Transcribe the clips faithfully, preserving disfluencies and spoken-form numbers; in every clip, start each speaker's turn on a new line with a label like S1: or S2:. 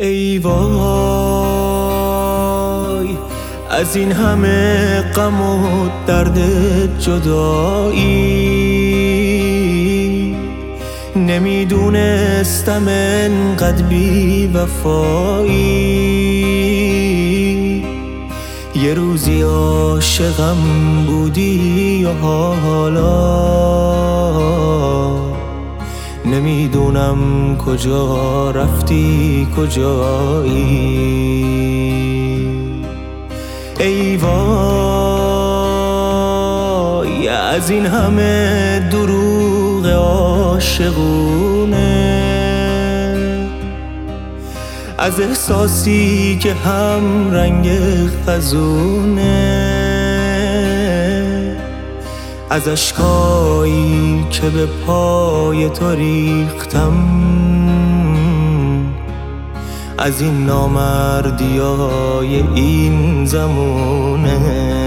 S1: ای وای از این همه غم و درد جدایی، نمیدونستم انقدر بی وفایی. یه روزی عاشقم بودی و حالا نمیدونم کجا رفتی کجایی. ای وای از این همه دروغ عاشقونه، از احساسی که هم رنگ خزونه، از اشکایی که به پای تو ریختم، از این نامردیای این زمونه.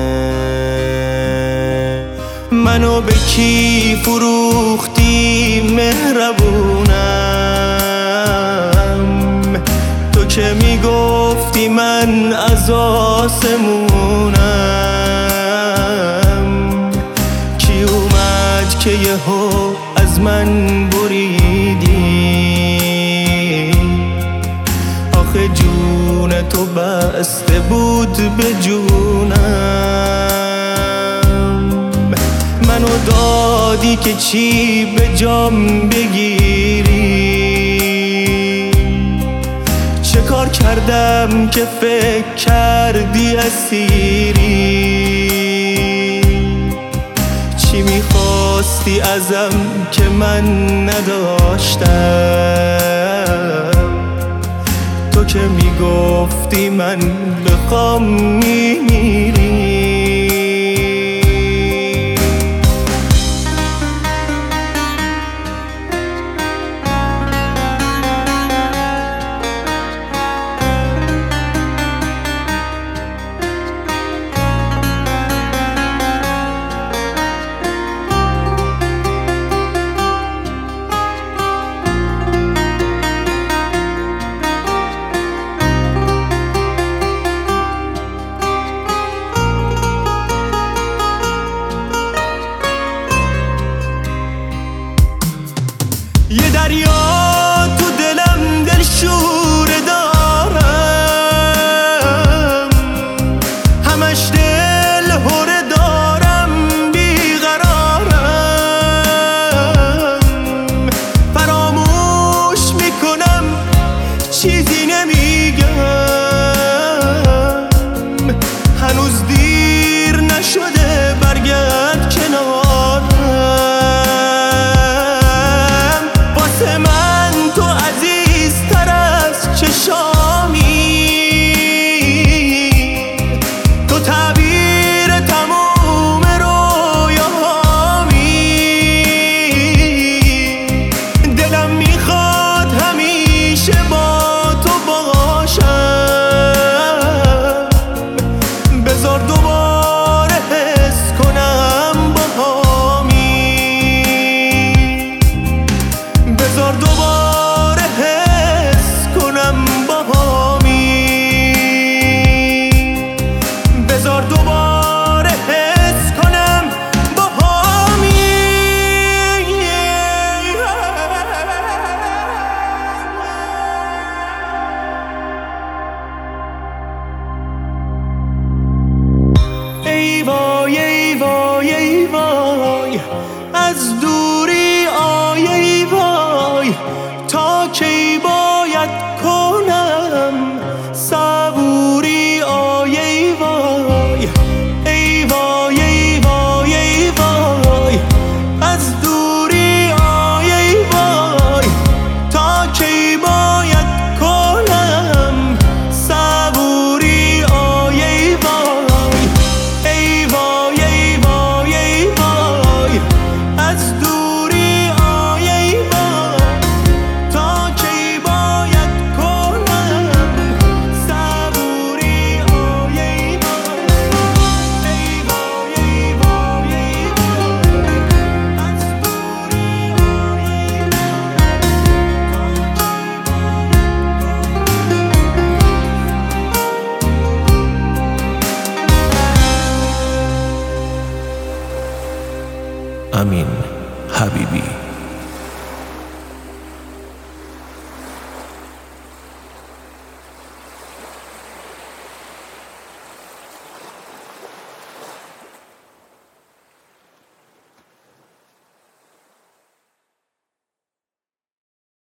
S1: منو به کی فروختی مهربونم، تو که میگفتی من از آسمونم. کی اومد که یهو از من بریدی، آخه جون تو بسته بود به جونم. منو دادی که چی به جام بگیری، چه کار کردم که فکر کردی اسیری. چی میخواستی ازم که من نداشتم، تو که میگفتی من بخوام میمیری. یه دریا تو دلم دلشوره دارم، همش دل هره دارم بیقرارم. فراموش میکنم چیزی نمیگم، هنوز دیر نشده برگرد کنارم. من تو عزیزتر از چشامی، تو تعبیر تموم رویاهامی. دلم میخواد همیشه با تو باشم، بذار دوباره حس کنم باهامی، بذار دوباره حس کنم باهامی، بذار دوباره حس کنم باهامی. ای وای ای وای ای وای از دوری آی ای وای، تا کی باید کنم صبوری آی ای وای. ای وای ای وای ای وای از دوری آی ای وای، تا کی باید کنم صبوری آی ای وای. ای وای ای وای ای وای از دوری آی ای وای، تا کی باید امین حبیبی.